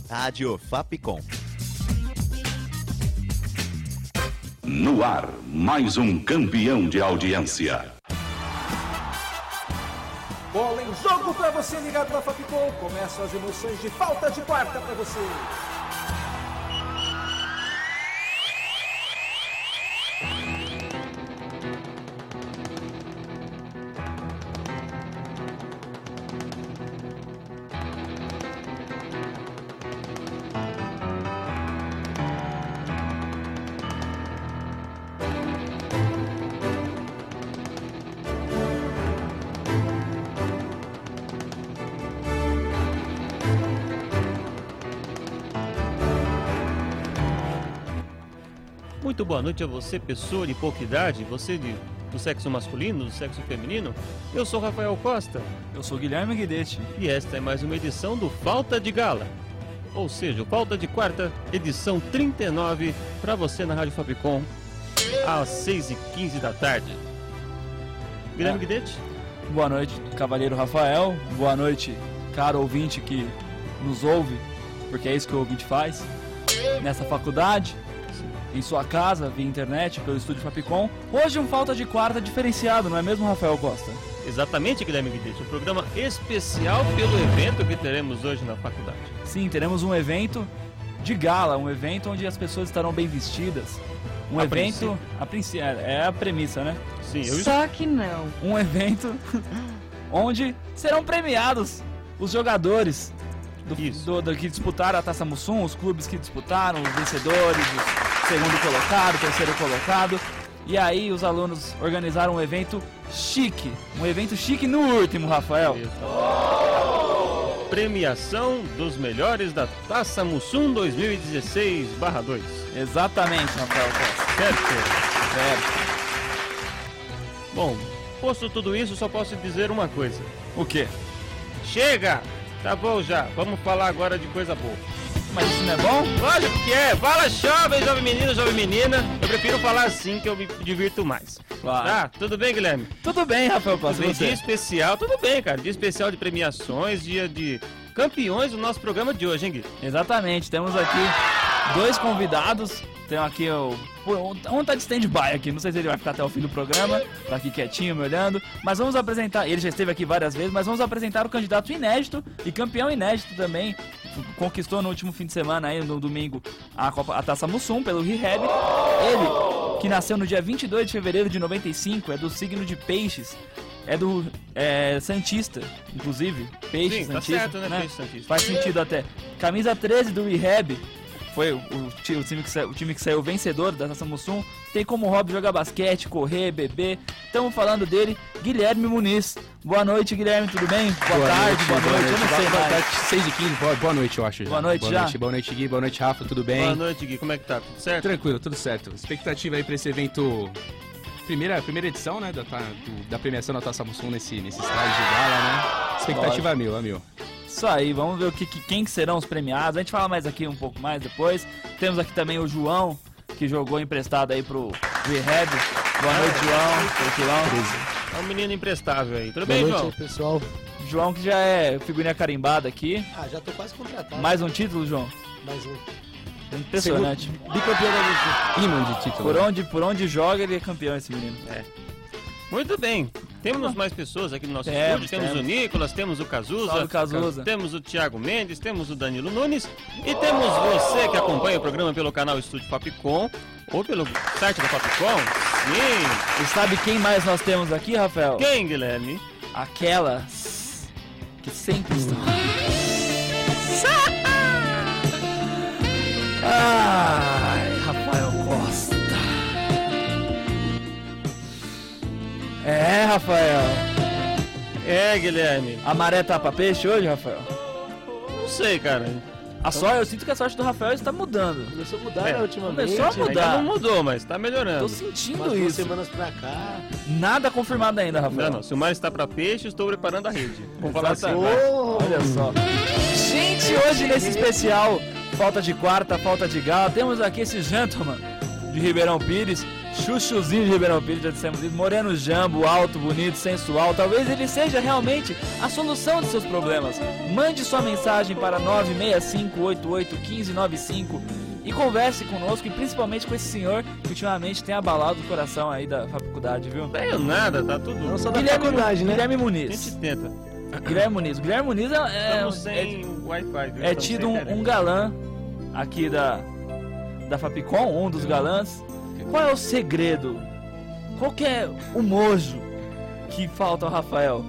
Rádio Fapcom. No ar, mais um campeão de audiência. Bola em jogo para você ligado na Fapcom. Começam as emoções de falta de quarta para você. Muito boa noite a você, pessoa de pouca idade, você do sexo masculino, do sexo feminino. Eu sou Rafael Costa. Eu sou Guilherme Guidetti. E esta é mais uma edição do Falta de Gala. Ou seja, o Falta de Quarta, edição 39, para você na Rádio Fapcom, às 6h15 da tarde. Guilherme Guidetti. Boa noite, Cavaleiro Rafael. Boa noite, caro ouvinte que nos ouve, porque é isso que o ouvinte faz. Nessa faculdade, em sua casa, via internet, pelo estúdio Fapcom. Hoje um Falta de Quarta diferenciado, não é mesmo, Rafael Costa? Exatamente, Guilherme Guidetti, um programa especial pelo evento que teremos hoje na faculdade. Sim, teremos um evento de gala, um evento onde as pessoas estarão bem vestidas. Um evento, é a premissa, né? Sim, Só que não. Um evento onde serão premiados os jogadores que disputaram a Taça Mussum, os clubes que disputaram, os vencedores, o segundo colocado, o terceiro colocado. E aí os alunos organizaram um evento chique no último, Rafael. Premiação dos melhores da Taça Mussum 2016/2. Exatamente, Rafael Costa. Certo. Bom, posto tudo isso, só posso dizer uma coisa. O quê? Chega! Tá bom já, vamos falar agora de coisa boa. Mas isso não é bom? Lógico que é, fala jovem menino, jovem menina. Eu prefiro falar assim que eu me divirto mais. Claro. Tá, tudo bem, Guilherme? Tudo bem, Rafael Costa. Tudo bem, dia especial, tudo bem, cara. Dia especial de premiações, dia de campeões do nosso programa de hoje, hein, Gui? Exatamente, temos aqui dois convidados. Tem aqui um tá de stand-by aqui, não sei se ele vai ficar até o fim do programa, tá aqui quietinho me olhando, mas vamos apresentar, ele já esteve aqui várias vezes, mas vamos apresentar o candidato inédito e campeão inédito também, conquistou no último fim de semana aí, no domingo, a Taça Mussum pelo Rehab. Ele, que nasceu no dia 22 de fevereiro de 95, é do signo de Peixes, é Santista, inclusive, Peixe, sim, Santista, tá certo, né? né? Peixe, Santista. Faz sentido até. Camisa 13 do Rehab. Foi o time que saiu vencedor da Taça Mussum. Tem como hobby jogar basquete, correr, beber. Estamos falando dele, Guilherme Muniz. Boa noite, Guilherme, tudo bem? Boa tarde, boa noite. Eu não sei mais. 6h15, boa noite, eu acho. Boa noite já. Boa noite, Gui. Boa noite, Rafa. Tudo bem? Boa noite, Gui. Como é que tá? Tudo certo? Tranquilo, tudo certo. Expectativa aí pra esse evento. Primeira edição, né? Da premiação da Taça Mussum nesse estágio de gala, né? Expectativa a mil. Isso aí, vamos ver quem que serão os premiados. A gente fala mais aqui um pouco mais depois. Temos aqui também o João, que jogou emprestado aí pro Rehab. Boa noite, João. É um menino imprestável aí. Tudo bem, Boa João? noite, pessoal. João, que já é figurinha carimbada aqui. Já tô quase contratado. Mais um título, João? Mais um. Impressionante. Bicampeão da Mussum. Imã de título. Por onde joga, ele é campeão, esse menino. Muito bem. Temos mais pessoas aqui no nosso estúdio. Temos o Nicolas, temos o Cazuza, temos o Thiago Mendes, temos o Danilo Nunes e temos você que acompanha o programa pelo canal Estúdio Fapcom ou pelo site da Fapcom. Sim. E sabe quem mais nós temos aqui, Rafael? Quem, Guilherme? Aquelas que sempre estão. Ai, Rafael Costa. Rafael. Guilherme. A maré tá pra peixe hoje, Rafael? Não sei, cara. Eu sinto que a sorte do Rafael está mudando. Começou a mudar, né, ultimamente. Começou a mudar. Ainda não mudou, mas tá melhorando. Tô sentindo Umas 2 isso. semanas pra cá. Nada confirmado ainda, Rafael. Não. Se o mar está pra peixe, estou preparando a rede. Vamos falar assim. Olha só. Gente, hoje nesse especial Falta de Quarta, Falta de Gala, temos aqui esse gentleman de Ribeirão Pires, Chuchuzinho de Ribeirão Pires, já dissemos isso. Moreno Jambo, alto, bonito, sensual. Talvez ele seja realmente a solução de seus problemas. Mande sua mensagem para 965881595 e converse conosco e principalmente com esse senhor que ultimamente tem abalado o coração aí da faculdade, viu? Não tenho nada, tá tudo. Não só da faculdade, né? Guilherme A Muniz. gente tenta. Guilherme Muniz. Guilherme Muniz Estamos sem Wi-Fi. Viu? é Estamos tido sem um internet. galã aqui da Fapcom, um dos galãs. Qual é o segredo? Qual que é o mojo que falta ao Rafael?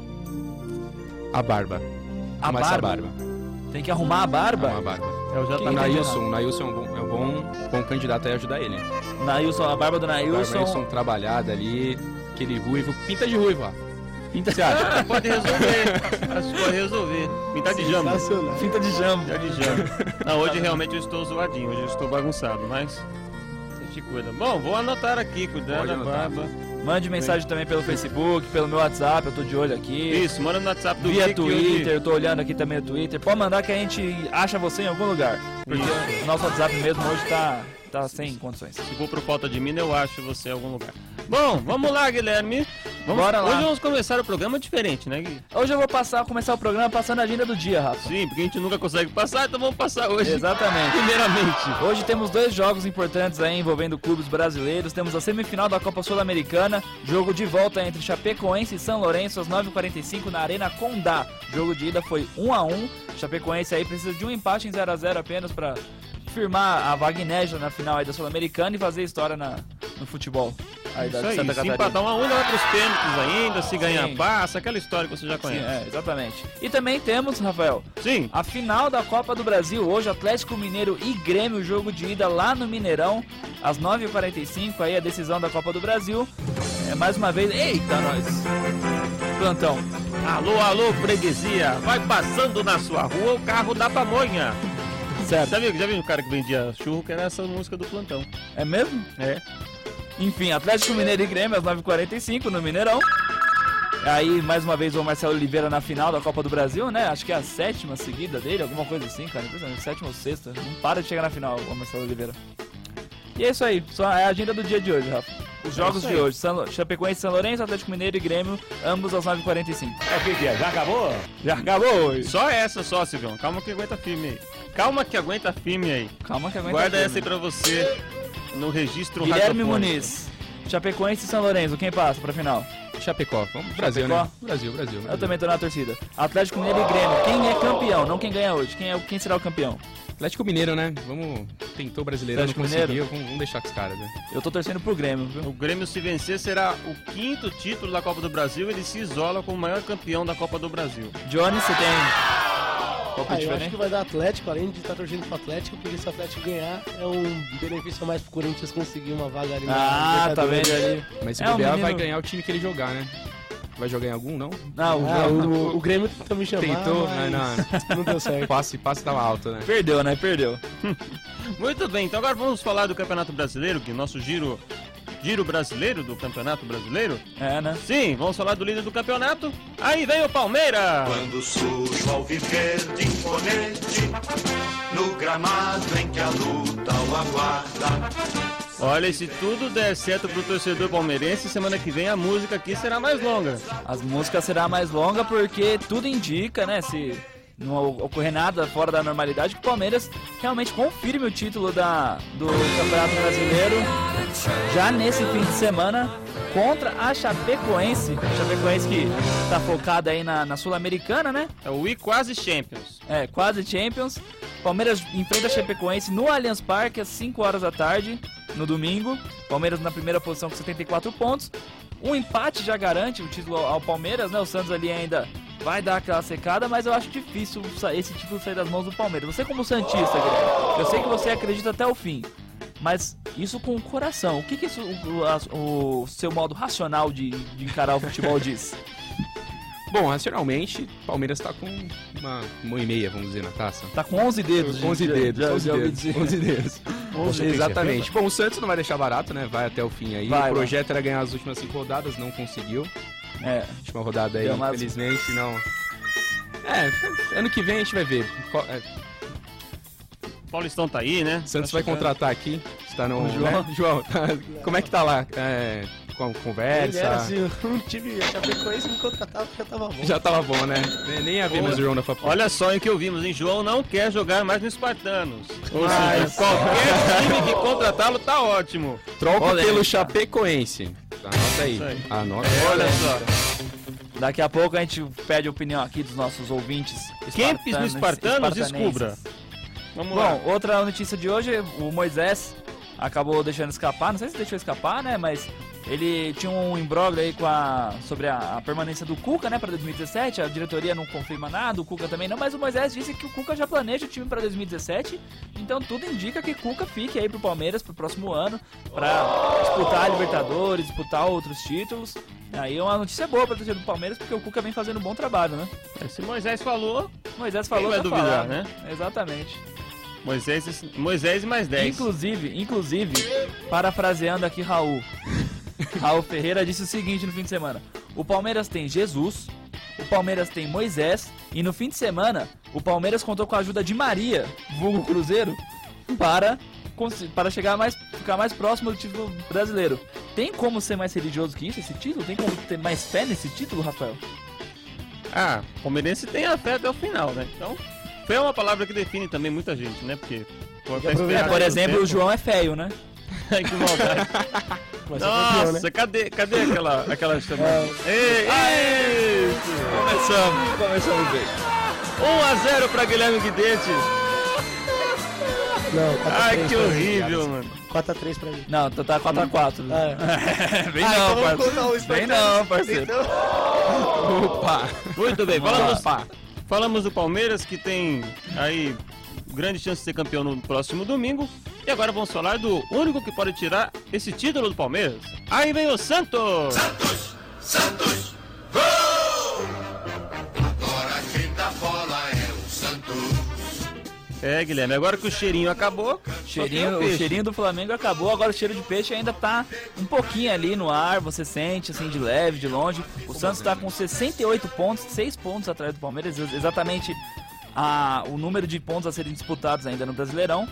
A barba. A Arrumar essa barba? Tem que arrumar a barba? Arrumar a barba. É o O JP. Nailson é um bom candidato a ajudar ele. Nailson, a barba do Nailson. Nailson trabalhada ali, aquele ruivo, pinta de ruivo, ó. Pinta, Ah, pode resolver. Acho que pode resolver. Pintar de jambo. Sensacional. pinta de jambo. Pintar de jambo. Não, hoje realmente eu estou zoadinho. Hoje eu estou bagunçado, mas... A gente cuida. Bom, vou anotar aqui, cuidando Pode da anotar. barba. Mande mensagem também pelo Facebook, pelo meu WhatsApp, eu tô de olho aqui. Isso, manda no WhatsApp do Via Vic, Twitter, eu tô olhando aqui também no Twitter. Pode mandar que a gente acha você em algum lugar. Porque o nosso WhatsApp mesmo hoje tá sem condições. Se for por falta de mina, eu acho você em algum lugar. Bom, vamos lá, Guilherme. Bora lá. Hoje vamos começar o programa diferente, né, Gui? Hoje eu vou começar o programa passando a agenda do dia, Rafa. Sim, porque a gente nunca consegue passar, então vamos passar hoje. Exatamente. Primeiramente. Hoje temos 2 jogos importantes aí envolvendo clubes brasileiros. Temos a semifinal da Copa Sul-Americana, jogo de volta entre Chapecoense e São Lourenço às 9h45 na Arena Condá. Jogo de ida foi 1-1. Chapecoense aí precisa de um empate em 0-0 apenas para firmar a vaga inédita na final aí da Sul-Americana e fazer história no futebol aí da Isso aí, Santa se Catarina. empatar 1-1, vai pros pênaltis ainda, se ganhar Sim. passa, aquela história que você já Sim, conhece. exatamente. E também temos, Rafael, Sim. a final da Copa do Brasil, hoje Atlético Mineiro e Grêmio, jogo de ida lá no Mineirão, às 9h45, aí a decisão da Copa do Brasil. Mais uma vez, eita nós, plantão. Alô, alô, freguesia, vai passando na sua rua o carro da pamonha. Certo. Já viu o cara que vendia churro, que era essa música do plantão? É mesmo? É. Enfim, Atlético Mineiro e Grêmio às 9h45 no Mineirão. Aí, mais uma vez, o Marcelo Oliveira na final da Copa do Brasil, né? Acho que é a 7ª seguida dele, alguma coisa assim, cara. Impressionante, 7ª ou 6ª. Não para de chegar na final, o Marcelo Oliveira. E é isso aí, só é a agenda do dia de hoje, Rafa. Os jogos de hoje, Chapecoense, São Lourenço, Atlético Mineiro e Grêmio, ambos às 9h45. É o que é? Já acabou? Já acabou hoje. Só essa, só, Silvão. Calma que aguenta firme aí. Calma que aguenta firme aí. Calma que aguenta. Guarda firme. essa aí pra você no registro Guilherme radiofônico. Muniz, Chapecoense e São Lourenço, quem passa pra final? Chapecó. Vamos, Brasil, Chapecó? né? Brasil. Eu também tô na torcida. Atlético Mineiro e Grêmio, quem é campeão? Não quem ganha hoje, quem será o campeão? Atlético Mineiro, né? Tentou brasileiro, não Atlético conseguiu. Vamos deixar com os caras, né? Eu tô torcendo pro Grêmio, viu? O Grêmio, se vencer, será o 5º título da Copa do Brasil. Ele se isola como o maior campeão da Copa do Brasil. Johnny, você tem palpite Eu acho diferente? que vai dar Atlético, além de estar torcendo pro Atlético, porque se o Atlético ganhar, é um benefício a mais pro Corinthians conseguir uma vaga ali Ah, tá vendo ali? Mas se É, o bobear, menino- vai ganhar o time que ele jogar, né? Vai jogar em algum, não? Não, o O Grêmio tentou me chamar, Tentou, mas não deu certo. Passe tava alto, né? Perdeu, né? Perdeu. Muito bem, então agora vamos falar do Campeonato Brasileiro, que é nosso giro brasileiro do Campeonato Brasileiro. É, né? Sim, vamos falar do líder do campeonato. Aí vem o Palmeiras. Quando surge ao viver de imponente, no gramado em que a luta o aguarda. Olha, se tudo der certo pro torcedor palmeirense, semana que vem a música aqui será mais longa. As músicas será mais longa porque tudo indica, né? Se não ocorrer nada fora da normalidade, que o Palmeiras realmente confirme o título do Campeonato Brasileiro já nesse fim de semana contra a Chapecoense. A Chapecoense que tá focada aí na Sul-Americana, né? É o quase Champions. É, quase Champions. Palmeiras enfrenta a Chapecoense no Allianz Parque às 5 horas da tarde, no domingo. Palmeiras na primeira posição com 74 pontos. Um empate já garante o título ao Palmeiras, né? O Santos ali ainda vai dar aquela secada, mas eu acho difícil esse título sair das mãos do Palmeiras. Você como santista, Guilherme, eu sei que você acredita até o fim, mas isso com o coração. O que isso, o seu modo racional de encarar o futebol diz? Bom, racionalmente, o Palmeiras tá com uma mão e meia, vamos dizer, na taça. Tá com 11 dedos. 11 dedos, já ouvi dizer. 11 dedos. Você tem Exatamente. Bom, o Santos não vai deixar barato, né? Vai até o fim aí. Vai, o projeto era ganhar as últimas 5 rodadas, não conseguiu. É, Última rodada aí, Deu umas- infelizmente, não. Ano que vem a gente vai ver. Paulistão tá aí, né? Santos Tá vai chegando. contratar aqui. tá no... João, como é que tá lá? Com conversa? Era assim, um time Chapecoense me contratava que já tava bom. Já tava bom, né? Nem ia ver mais o João na Facu. Olha só o que ouvimos, hein? João não quer jogar mais no Espartanos. Ou seja, qualquer time que contratá-lo tá ótimo. Troca pelo Chapecoense. Anota aí. Anota. Olha só. Daqui a pouco a gente pede a opinião aqui dos nossos ouvintes. Kempis no Espartanos, descubra. Vamos lá. Bom, outra notícia de hoje, o Moisés acabou deixando escapar, não sei se deixou escapar, né, mas ele tinha um imbróglio aí sobre a permanência do Cuca, né, para 2017, a diretoria não confirma nada, o Cuca também não, mas o Moisés disse que o Cuca já planeja o time para 2017, então tudo indica que Cuca fique aí pro Palmeiras pro próximo ano, para disputar a Libertadores, disputar outros títulos. Aí é uma notícia boa pra torcida do Palmeiras, porque o Cuca vem fazendo um bom trabalho, né? Se Moisés falou, quem vai duvidar, falar, né? Exatamente. Moisés e mais 10. Inclusive, parafraseando aqui Raul Ferreira disse o seguinte no fim de semana: o Palmeiras tem Jesus, o Palmeiras tem Moisés, e no fim de semana o Palmeiras contou com a ajuda de Maria, vulgo Cruzeiro, para ficar mais próximo do título brasileiro. Tem como ser mais religioso que isso, esse título? Tem como ter mais fé nesse título, Rafael? O palmeirense tem a fé até o final, né? Então, fé é uma palavra que define também muita gente, né? Porque... por exemplo, o João é feio, né? Ai, que maldade. Nossa, cadê aquela chamada? Começamos bem. 1-0 pra Guilherme Guidetti. Não, ai, que horrível, mano. 4x3 pra mim. Não, tá 4x4. Vem não, parceiro. Vem não, parceiro. Opa. Muito bem, falamos do Palmeiras, que tem aí grande chance de ser campeão no próximo domingo. E agora vamos falar do único que pode tirar esse título do Palmeiras. Aí vem o Santos! Santos! Gol! Agora quem dá bola é o Santos. Guilherme, agora que o cheirinho acabou... O cheirinho do Flamengo acabou, agora o cheiro de peixe ainda tá um pouquinho ali no ar, você sente assim de leve, de longe. O Santos tá com 68 pontos, 6 pontos atrás do Palmeiras, exatamente o número de pontos a serem disputados ainda no Brasileirão.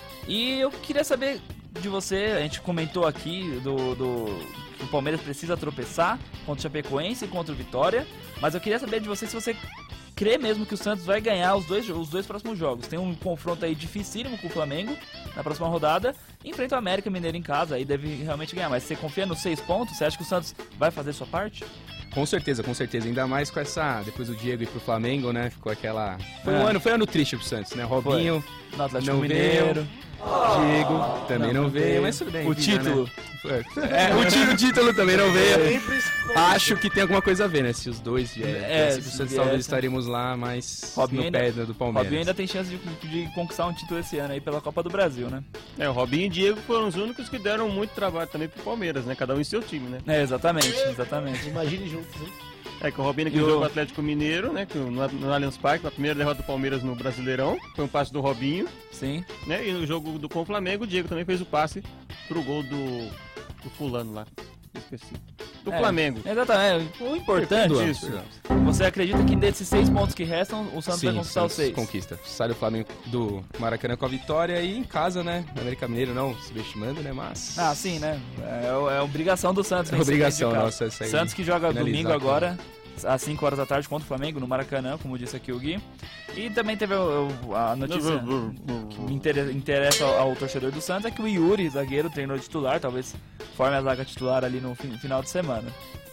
E eu queria saber de você, a gente comentou aqui que o Palmeiras precisa tropeçar contra o Chapecoense e contra o Vitória, mas eu queria saber de você se você crê mesmo que o Santos vai ganhar os dois próximos jogos. Tem um confronto aí dificílimo com o Flamengo na próxima rodada, enfrenta o América Mineiro em casa, aí deve realmente ganhar, mas você confia nos 6 pontos? Você acha que o Santos vai fazer sua parte? Com certeza, ainda mais com essa, depois do Diego ir pro Flamengo, né, ficou aquela... Foi um ano triste pro Santos, né, Robinho, no Atlético Mineiro... Diego também não veio, mas tudo bem. O título. Né? O título também não veio. Acho que tem alguma coisa a ver, né? Se os dois vierem. Se o Santos talvez estaremos lá, mas no pé do Palmeiras. Robinho ainda tem chance de conquistar um título esse ano aí pela Copa do Brasil, né? O Robinho e Diego foram os únicos que deram muito trabalho também pro Palmeiras, né? Cada um em seu time, né? Exatamente. Imagine juntos, hein? Que o Robinho que jogou o Atlético Mineiro, né? No Allianz Parque, a primeira derrota do Palmeiras no Brasileirão. Foi um passe do Robinho. Sim. Né? E no jogo com o Flamengo, o Diego também fez o passe pro gol do fulano lá. Esqueci. Do Flamengo. Exatamente. O importante é isso. Você acredita que desses 6 pontos que restam, o Santos vai conquistar os 6? Conquista. Sai do Flamengo do Maracanã com a vitória e em casa, né? No América Mineiro não se vestimando, né? Mas... sim, né? É obrigação do Santos. É obrigação nossa essa aí. Santos que joga domingo agora, às 5 horas da tarde contra o Flamengo no Maracanã, como disse aqui o Gui. E também teve a notícia que me interessa ao torcedor do Santos, é que o Yuri, zagueiro, treinou titular, talvez forme a zaga titular ali no final de semana.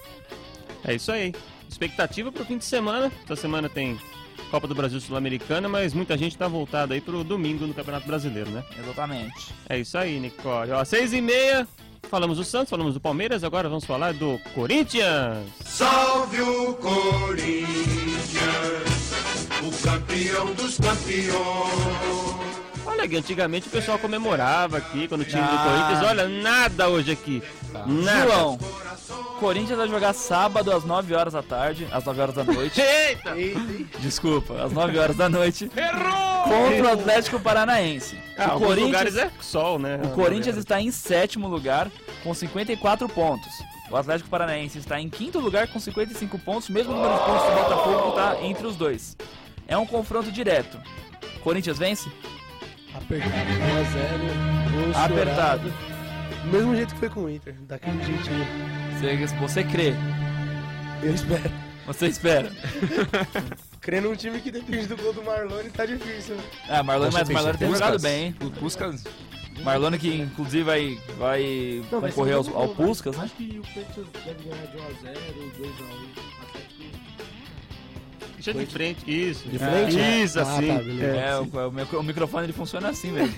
É isso aí. Expectativa pro fim de semana. Essa semana tem Copa do Brasil Sul-Americana, mas muita gente tá voltada aí pro domingo no Campeonato Brasileiro, né? Exatamente. É isso aí, Nicole. 6h30. Falamos do Santos, falamos do Palmeiras, agora vamos falar do Corinthians. Salve o Corinthians, o campeão dos campeões. Olha que antigamente o pessoal comemorava aqui quando o time do Corinthians, olha, nada hoje aqui. Nada. João, Corinthians vai jogar sábado às 9 horas da tarde, às 9 horas da noite. Eita! Desculpa, às 9 horas da noite. Errou! Contra o Atlético Paranaense. Alguns lugares é sol, né? O Corinthians está em 7º lugar com 54 pontos. O Atlético Paranaense está em 5º lugar com 55 pontos, mesmo número de pontos do Botafogo está entre os dois. É um confronto direto. Corinthians vence? Apertado, 1x0. Apertado. Do mesmo jeito que foi com o Inter, daquele jeitinho. Você crê? Eu espero. Você espera? Crer num time que depende do gol do Marlone tá difícil. Marlone, mas o Marlone tem jogado bem, hein? O Puskas. Marlone que inclusive vai concorrer ao Puskas, né? Acho que o Corinthians deve ganhar de 1x0, 2x1. Deixa de frente, isso. De frente? Isso, assim. Tá, beleza. O microfone ele funciona assim mesmo.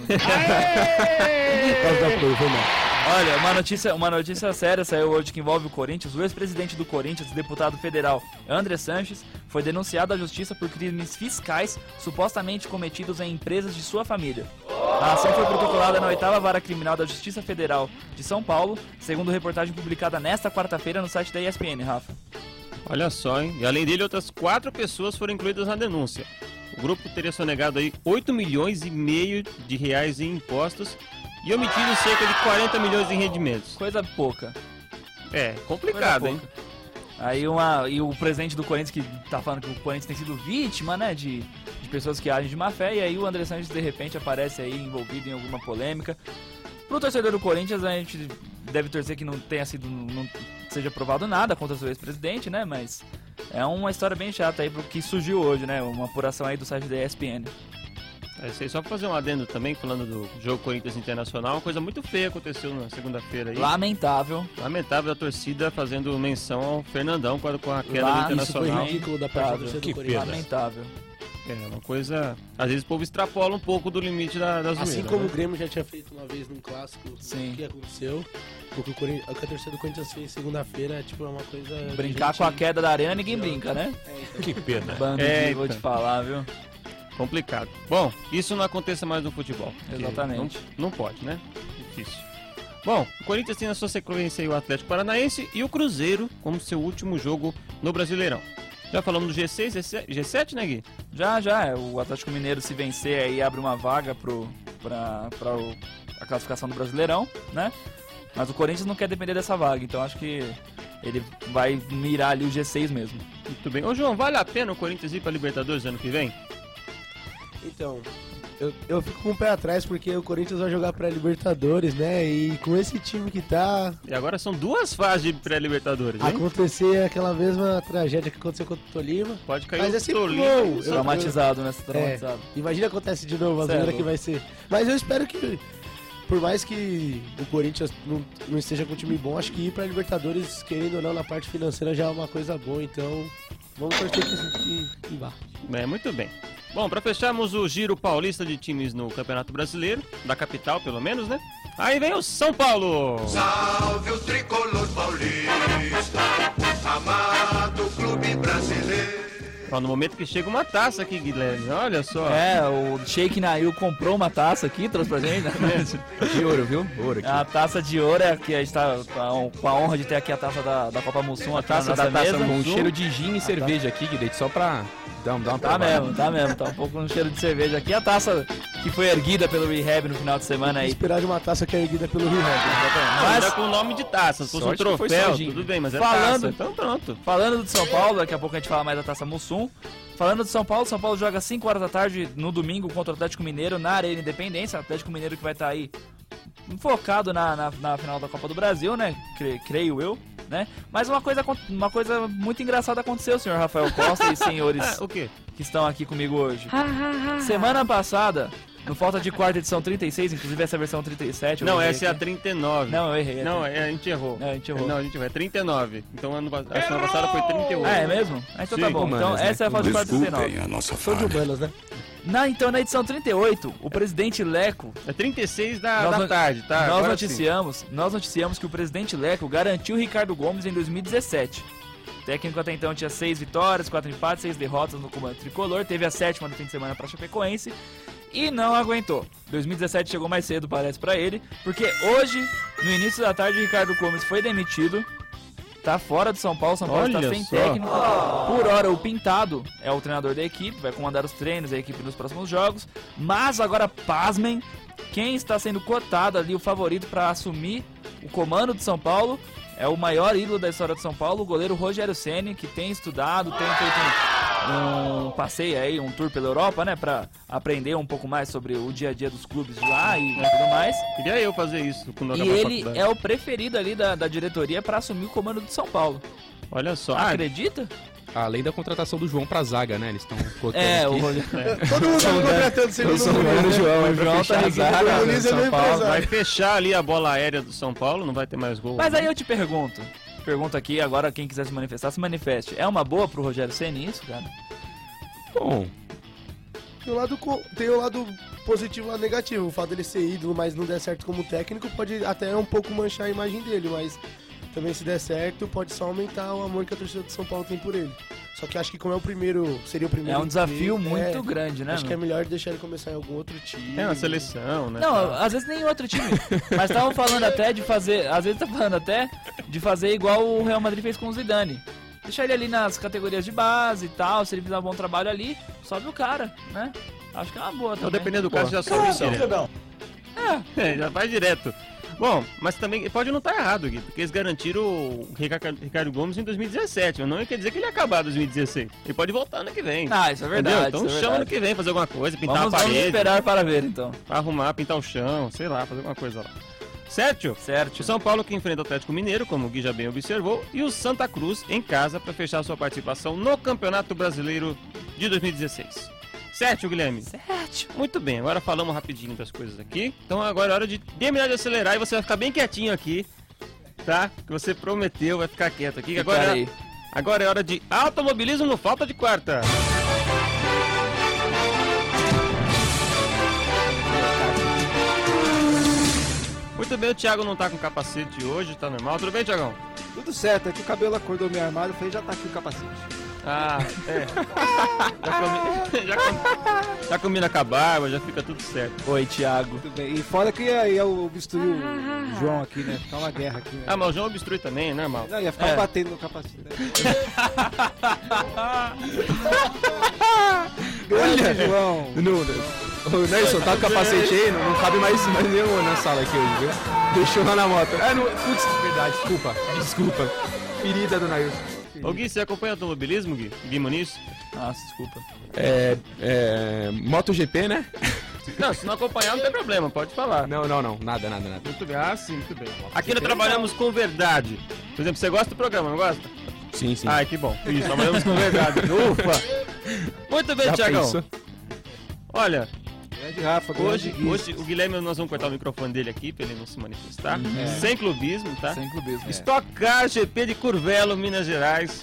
Olha, uma notícia séria saiu hoje que envolve o Corinthians. O ex-presidente do Corinthians, deputado federal André Sanches, foi denunciado à justiça por crimes fiscais supostamente cometidos em empresas de sua família. A ação foi protocolada na 8ª Vara Criminal da Justiça Federal de São Paulo, segundo reportagem publicada nesta quarta-feira no site da ESPN, Rafa. Olha só, hein? E além dele, outras 4 pessoas foram incluídas na denúncia. O grupo teria sonegado aí 8 milhões e meio de reais em impostos e omitido cerca de 40 milhões em rendimentos. Coisa pouca. Complicado, hein? Aí e o presidente do Corinthians que tá falando que o Corinthians tem sido vítima, né, de pessoas que agem de má fé, e aí o André Sanches de repente aparece aí envolvido em alguma polêmica. Pro torcedor do Corinthians, a gente deve torcer que não seja provado nada contra o seu ex-presidente, né? Mas é uma história bem chata aí pro que surgiu hoje, né? Uma apuração aí do site da ESPN. Só pra fazer um adendo também, falando do jogo Corinthians Internacional, uma coisa muito feia aconteceu na segunda-feira aí. Lamentável a torcida fazendo menção ao Fernandão com a queda do Internacional. Isso foi ridículo da parte do Corinthians. Lamentável. Uma coisa... Às vezes o povo extrapola um pouco do limite da zoeira. Assim como o Grêmio já tinha feito uma vez num clássico, sim, o que aconteceu, o que a torcida do Corinthians fez segunda-feira, tipo, é uma coisa... Brincar com a queda da arena ninguém brinca, né? Então. Que pena. Vou te falar, viu? Complicado. Bom, isso não aconteça mais no futebol. Exatamente. Não pode, né? Difícil. Bom, o Corinthians tem na sua sequência aí o Atlético Paranaense e o Cruzeiro como seu último jogo no Brasileirão. Já falamos do G6, G7, né, Gui? Já. O Atlético Mineiro, se vencer, aí abre uma vaga pra a classificação do Brasileirão, né? Mas o Corinthians não quer depender dessa vaga, então acho que ele vai mirar ali o G6 mesmo. Muito bem. Ô, João, vale a pena o Corinthians ir pra Libertadores ano que vem? Então, eu fico com o pé atrás porque o Corinthians vai jogar pré-Libertadores, né? E com esse time que tá... E agora são 2 fases de pré-Libertadores, hein? Acontecer aquela mesma tragédia que aconteceu com o Tolima. Pode cair mas o é sempre Tolima. bom. Traumatizado, né? Traumatizado. Imagina acontece de novo, a zoeira que vai ser. Mas eu espero que, por mais que o Corinthians não esteja com um time bom, acho que ir pra Libertadores, querendo ou não, na parte financeira já é uma coisa boa. Então, vamos torcer que vá. Muito bem. Bom, para fecharmos o giro paulista de times no Campeonato Brasileiro, da capital pelo menos, né? Aí vem o São Paulo! Salve o tricolor paulista, amado clube brasileiro. No momento que chega uma taça aqui, Guilherme, olha só. O Sheik Nail comprou uma taça aqui, trouxe pra gente, né? De ouro, viu? Ouro aqui. A taça de ouro é que a gente tá com a honra de ter aqui a taça da Copa Mussum, a taça da taça com um cheiro de gin e cerveja aqui, Guilherme, só pra dar uma tá mesmo, tá um pouco no cheiro de cerveja aqui. A taça que foi erguida pelo Rehab no final de semana aí. Esperar de uma taça que é erguida pelo Rehab. Mas com o nome de taça, se fosse um troféu, tudo bem, mas é taça, então pronto. Falando do São Paulo, daqui a pouco a gente fala mais da Taça Mussum. Falando de São Paulo joga às 5 horas da tarde no domingo contra o Atlético Mineiro na Arena Independência. Atlético Mineiro que vai estar aí focado na final da Copa do Brasil, né? Creio eu, né? Mas uma coisa muito engraçada aconteceu, senhor Rafael Costa e senhores o quê? Que estão aqui comigo hoje. Semana passada, no Falta de Quarta edição 36, inclusive essa versão 37... Não, essa é a 39. Não, eu errei. Não, a gente errou. A gente errou. Não, a gente errou. É 39. Então a semana passada foi 38. É mesmo? Então tá bom. Humanas, então essa é a Falta de Quarta 39. a nossa Sou de humanas, né? Então na edição 38, o presidente Leco... É 36 da tarde, tá? Nós noticiamos que o presidente Leco garantiu o Ricardo Gomes em 2017. O técnico até então tinha 6 vitórias, 4 empates, 6 derrotas no comando tricolor. Teve a 7ª no fim de semana para Chapecoense e não aguentou. 2017 chegou mais cedo, parece, para ele, porque hoje, no início da tarde, o Ricardo Gomes foi demitido. Tá fora do São Paulo está sem técnico. Por hora, o Pintado é o treinador da equipe, vai comandar os treinos da equipe nos próximos jogos. Mas agora, pasmem, quem está sendo cotado ali, o favorito para assumir o comando de São Paulo, é o maior ídolo da história de São Paulo, o goleiro Rogério Ceni, que tem estudado, tem feito um passeio aí, um tour pela Europa, né? Pra aprender um pouco mais sobre o dia a dia dos clubes de lá e tudo mais. Queria eu fazer isso quando eu E ele é o preferido ali da diretoria pra assumir o comando do São Paulo. Olha só. Acredita? Além da contratação do João pra zaga, né? Eles estão cotando aqui. Todo mundo contratando segundo o João. O João tá zaga, São Paulo. Vai fechar ali a bola aérea do São Paulo, não vai ter mais gol. Mas aí eu te pergunto aqui, agora quem quiser se manifestar, se manifeste. É uma boa pro Rogério Ceni isso, cara? Bom, tem o lado positivo e o lado negativo. O fato dele ser ídolo, mas não der certo como técnico, pode até um pouco manchar a imagem dele, mas também se der certo, pode só aumentar o amor que a torcida de São Paulo tem por ele. Só que acho que como seria o primeiro... É um desafio muito grande, né? Acho que é melhor deixar ele começar em algum outro time. É uma seleção, né? Não, às vezes nem outro time. Mas estavam falando até de fazer... Às vezes tá falando até de fazer igual o Real Madrid fez com o Zidane. Deixar ele ali nas categorias de base e tal, se ele fizer um bom trabalho ali, sobe o cara, né? Acho que é uma boa também. Então, dependendo do caso, já sobe direto. Já vai direto. Bom, mas também pode não estar errado, Gui, porque eles garantiram o Ricardo Gomes em 2017, mas não quer dizer que ele ia acabar em 2016. Ele pode voltar ano que vem. Ah, isso é verdade. Entendeu? Então chama ano que vem, fazer alguma coisa, pintar a parede. Vamos esperar para ver, então. Arrumar, pintar o chão, sei lá, fazer alguma coisa lá. Certo? Certo. O São Paulo que enfrenta o Atlético Mineiro, como o Gui já bem observou, e o Santa Cruz em casa para fechar sua participação no Campeonato Brasileiro de 2016. Certo, Guilherme? Certo. Muito bem, agora falamos rapidinho das coisas aqui. Então agora é hora de terminar de acelerar e você vai ficar bem quietinho aqui, tá? Que você prometeu, vai ficar quieto aqui. Agora é hora de automobilismo no Falta de Quarta. Muito bem, o Thiago não tá com capacete hoje, tá normal. Tudo bem, Thiagão? Tudo certo, é que o cabelo acordou meio armado, falei, já tá aqui o capacete. Ah, é. Já combina com a barba, já fica tudo certo. Oi, Thiago. Tudo bem. E fora que ia obstruir o João aqui, né? Ficar uma guerra aqui, né? Ah, mas o João obstrui também, é normal. Não, ia ficar batendo no capacete, né? Grande João. Ô, Nelson, tá com o capacete aí? Não cabe mais nenhum na sala aqui hoje, viu? Deixou lá na moto. Putz, verdade, desculpa. Ferida do Nailson. Ô Gui, você acompanha automobilismo, Gui? Gui Muniz? Nossa, desculpa. MotoGP, né? Não, se não acompanhar não tem problema, pode falar. Não, nada. Muito bem, sim, muito bem. Aqui nós trabalhamos com verdade. Por exemplo, você gosta do programa, não gosta? Sim. Ai, que bom. Isso, trabalhamos com verdade. Ufa! Muito bem, Thiagão. Olha... Rafa, hoje o Guilherme, nós vamos cortar o microfone dele aqui pra ele não se manifestar. Sem clubismo, tá? Sem clubismo. Stock Car GP de Curvelo, Minas Gerais.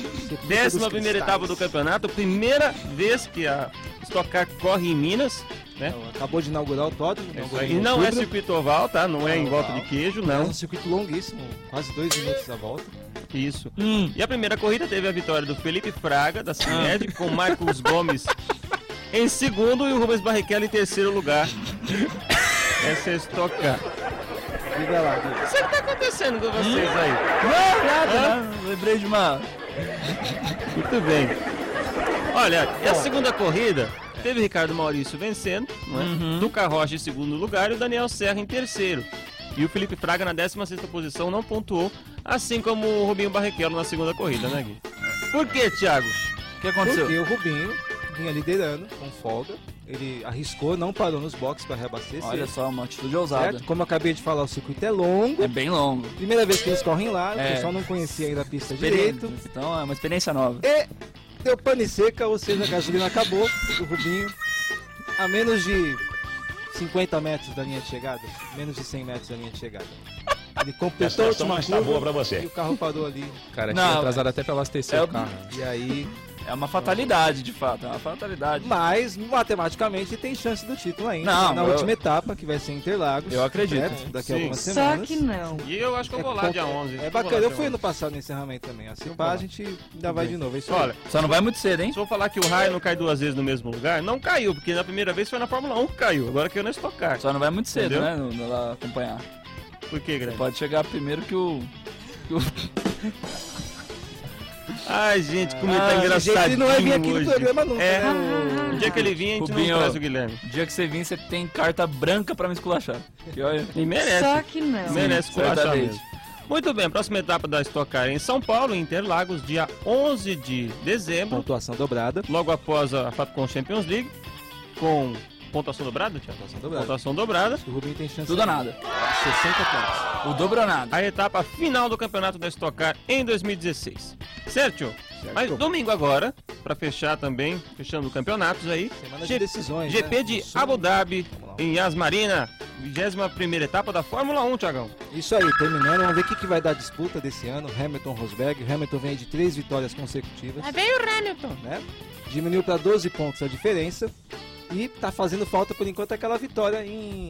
11ª etapa do campeonato. Primeira vez que a Stock Car corre em Minas, né? Acabou de inaugurar o autódromo. E não é circuito oval, tá? Não é em volta de queijo, não. É um circuito longuíssimo, quase 2 minutos a volta. Isso. E a primeira corrida teve a vitória do Felipe Fraga, da CIMED, com Marcos Gomes em segundo e o Rubens Barrichello em terceiro lugar. Essa é a Stock Car. Liga lá, O que tá acontecendo com vocês aí? Nada. Lembrei de uma... Muito bem. Olha, e a segunda corrida teve Ricardo Maurício vencendo, não é? Duca Rocha em segundo lugar e o Daniel Serra em terceiro. E o Felipe Fraga na 16ª posição não pontuou, assim como o Rubinho Barrichello na segunda corrida, né, Gui? Por que, Thiago? O que aconteceu? Porque o Rubinho vinha liderando com folga, ele arriscou, não parou nos boxes para reabastecer. Olha só, uma atitude ousada. Certo? Como eu acabei de falar, o circuito é longo. É bem longo. Primeira vez que eles correm lá, o pessoal não conhecia ainda a pista direito. Então é uma experiência nova. E deu pane seca, ou seja, a gasolina acabou, o Rubinho, a menos de 50 metros da linha de chegada, menos de 100 metros da linha de chegada. Ele completou a última curva boa pra você. E o carro parou ali. Cara, tinha atrasado até pra abastecer o carro. E aí... É uma fatalidade, de fato, é uma fatalidade. Mas, matematicamente, tem chance do título ainda. Na última etapa, que vai ser Interlagos. Eu acredito. Certo? Daqui a algumas semanas. Só que não. E eu acho que eu vou lá dia 11. É bacana, eu fui ano passado no encerramento também. Assim, a gente ainda vai de novo. É isso. Olha, só não vai muito cedo, hein? Se eu falar que o raio não cai 2 vezes no mesmo lugar, não caiu, porque na primeira vez foi na Fórmula 1 que caiu, agora caiu na Stock Car. Só não vai muito cedo, né, lá acompanhar. Por que, Greg? Pode chegar primeiro que o... Ai, gente, como ele tá engraçadinho. Ele não vai vir aqui no programa nunca, né? O dia que ele vir, a gente Rubinho, não traz o Guilherme. O dia que você vir, você tem carta branca pra me esculachar. E merece. Só que não. Merece esculachar mesmo. Muito bem, a próxima etapa da Stock Car é em São Paulo, em Interlagos, dia 11 de dezembro. Pontuação dobrada. Logo após a Fapcom Champions League, com pontuação dobrada, Thiago? Pontuação dobrada. O Rubinho tem chance. Tudo ou nada. 60 pontos. O dobro ou nada. A etapa final do campeonato da Stock Car em 2016. Certo? Mas domingo agora, para fechar também, fechando campeonatos aí. Semana de decisões, GP de Abu Dhabi, em Yas Marina, 21ª etapa da Fórmula 1, Thiagão. Isso aí, terminando, vamos ver o que vai dar a disputa desse ano. Hamilton-Rosberg. Hamilton vem de 3 vitórias consecutivas. Veio o Hamilton. Né? Diminuiu para 12 pontos a diferença. E tá fazendo falta por enquanto aquela vitória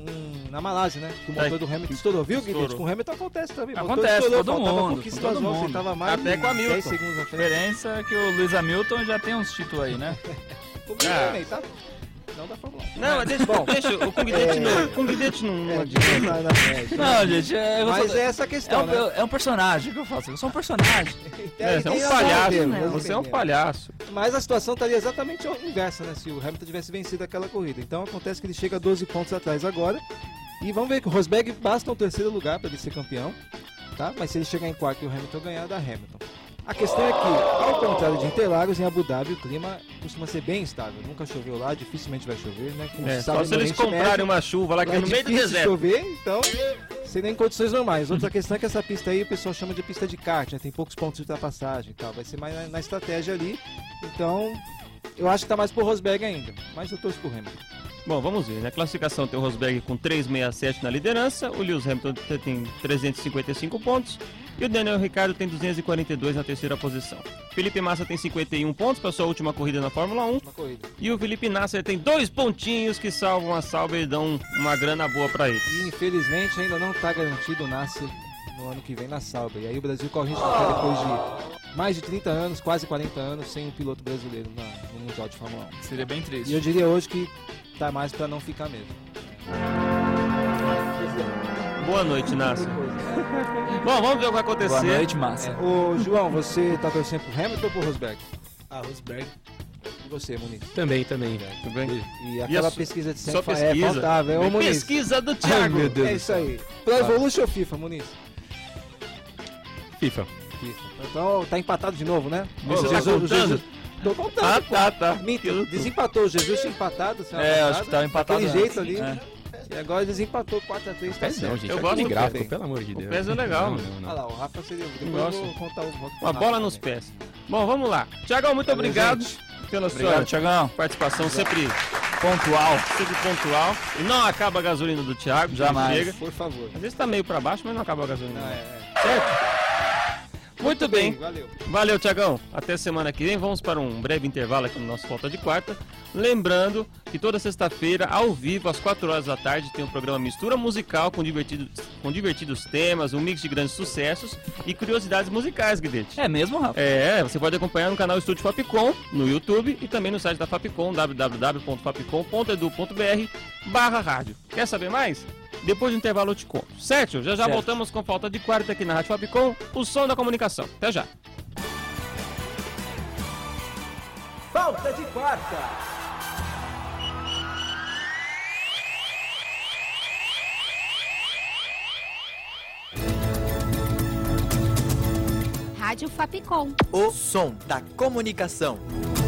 na Malásia, né? Que o motor do Hamilton estourou, viu, Guilherme? Com o Hamilton acontece também. Acontece, todo mundo. Todo mundo. Tava mais até com a Hamilton. 10 segundos na A frente. diferença é que o Lewis Hamilton já tem uns títulos aí, né? O Guilherme também, tá? Não da Fórmula 1. Não, deixa o Kungdete não adianta. Não, gente, Mas é essa a questão, né? É um personagem que eu faço. Eu sou um personagem. Você é um palhaço, você é um palhaço. Mas a situação estaria exatamente inversa, né? Se o Hamilton tivesse vencido aquela corrida. Então acontece que ele chega a 12 pontos atrás agora. E vamos ver que o Rosberg basta um terceiro lugar para ele ser campeão, tá? Mas se ele chegar em quarto e o Hamilton ganhar, dá Hamilton. A questão é que, ao contrário de Interlagos, em Abu Dhabi o clima costuma ser bem estável. Nunca choveu lá, dificilmente vai chover, né? Como se sabe, só se eles comprarem uma chuva lá que é no meio do deserto. Chover, então seria em condições normais. Outra questão é que essa pista aí o pessoal chama de pista de kart, né? Tem poucos pontos de ultrapassagem e tal. Vai ser mais na estratégia ali. Então, eu acho que tá mais pro Rosberg ainda. Mas eu torço pro Hamilton. Bom, vamos ver. Na classificação tem o Rosberg com 367 na liderança, o Lewis Hamilton tem 355 pontos e o Daniel Ricciardo tem 242 na terceira posição. Felipe Massa tem 51 pontos para sua última corrida na Fórmula 1 e o Felipe Nasser tem 2 pontinhos que salvam a Sauber e dão uma grana boa para eles. E infelizmente ainda não está garantido o Nasser no ano que vem na Sauber. E aí o Brasil corre risco de ficar depois de mais de 30 anos, quase 40 anos, sem um piloto brasileiro no Mundial de Fórmula 1. Seria bem triste. E eu diria hoje que tá mais para não ficar mesmo. Boa noite, Nasser. Bom, vamos ver o que vai acontecer. Boa noite, Massa. Ô, João, você tá torcendo pro Hamilton ou pro Rosberg? Rosberg. E você, Muniz? Também. Tudo bem? E aquela pesquisa de sempre pesquisa? faltava. É o Muniz. Pesquisa do Thiago. Ai, meu Deus É isso aí. Pro Evolution ou FIFA, Muniz? FIFA. Então tá empatado de novo, né? Você tá contando? Tô contando. Tá. Minto, desempatou. O Jesus tinha empatado. Acho que tava empatado. Daquele jeito ali. É. E agora desempatou 4-3. Tá certo. Não, gente, Eu gosto do gráfico, pé. pelo amor de Deus. O pés é legal, mano. Olha lá, o Rafa seria. Depois Gosto. eu vou contar o voto. Uma bola nos pés. Bom, vamos lá. Thiagão, muito obrigado pela sua Thiagão. participação sempre Pontual. pontual. E não acaba a gasolina do Thiago. Jamais. Chega. Por favor. Às vezes tá meio pra baixo, mas não acaba a gasolina. Não, Certo? Muito bem. Valeu. Valeu, Thiagão. Até semana que vem. Vamos para um breve intervalo aqui no nosso Volta de Quarta. Lembrando que toda sexta-feira, ao vivo, às 4 horas da tarde, tem um programa Mistura Musical com divertidos temas, um mix de grandes sucessos e curiosidades musicais, Guidete. É mesmo, Rafa? Você pode acompanhar no canal Estúdio Fapcom, no YouTube e também no site da Fapcom, www.fapcom.edu.br/rádio. Quer saber mais? Depois do intervalo eu te conto. Certo? Já Certo. voltamos com Falta de Quarta aqui na Rádio Fapcom, o som da comunicação. Até já. Falta de quarta. Rádio Fapcom. O som da comunicação.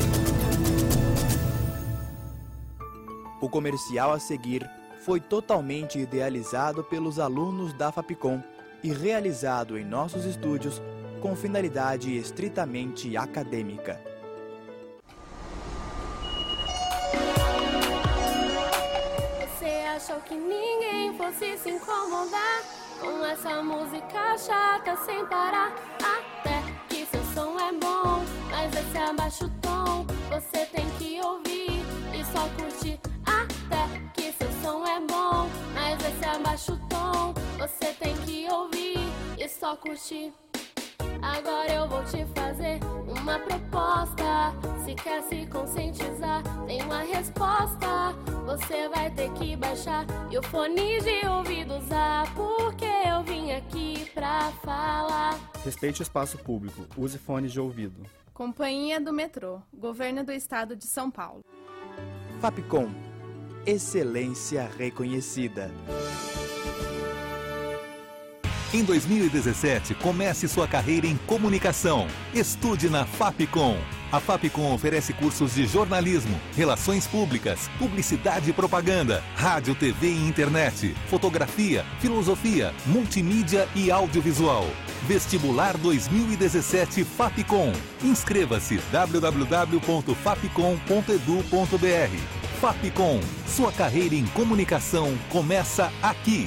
O comercial a seguir foi totalmente idealizado pelos alunos da Fapcom e realizado em nossos estúdios com finalidade estritamente acadêmica. Você achou que ninguém fosse se incomodar com essa música chata sem parar? Até que seu som é bom, mas esse abaixa o tom. Você tem que ouvir e só curtir. Até que seu som é bom, mas esse abaixa o tom. Você tem que ouvir e só curtir. Agora eu vou te fazer uma proposta. Se quer se conscientizar, tem uma resposta. Você vai ter que baixar e o fone de ouvido usar, porque eu vim aqui pra falar. Respeite o espaço público, use fones de ouvido. Companhia do Metrô, Governo do Estado de São Paulo. Fapcom, excelência reconhecida. Em 2017, comece sua carreira em comunicação. Estude na Fapcom. A Fapcom oferece cursos de jornalismo, relações públicas, publicidade e propaganda, rádio, TV e internet, fotografia, filosofia, multimídia e audiovisual. Vestibular 2017 Fapcom. Inscreva-se www.fapcom.edu.br. Fapcom, sua carreira em comunicação começa aqui.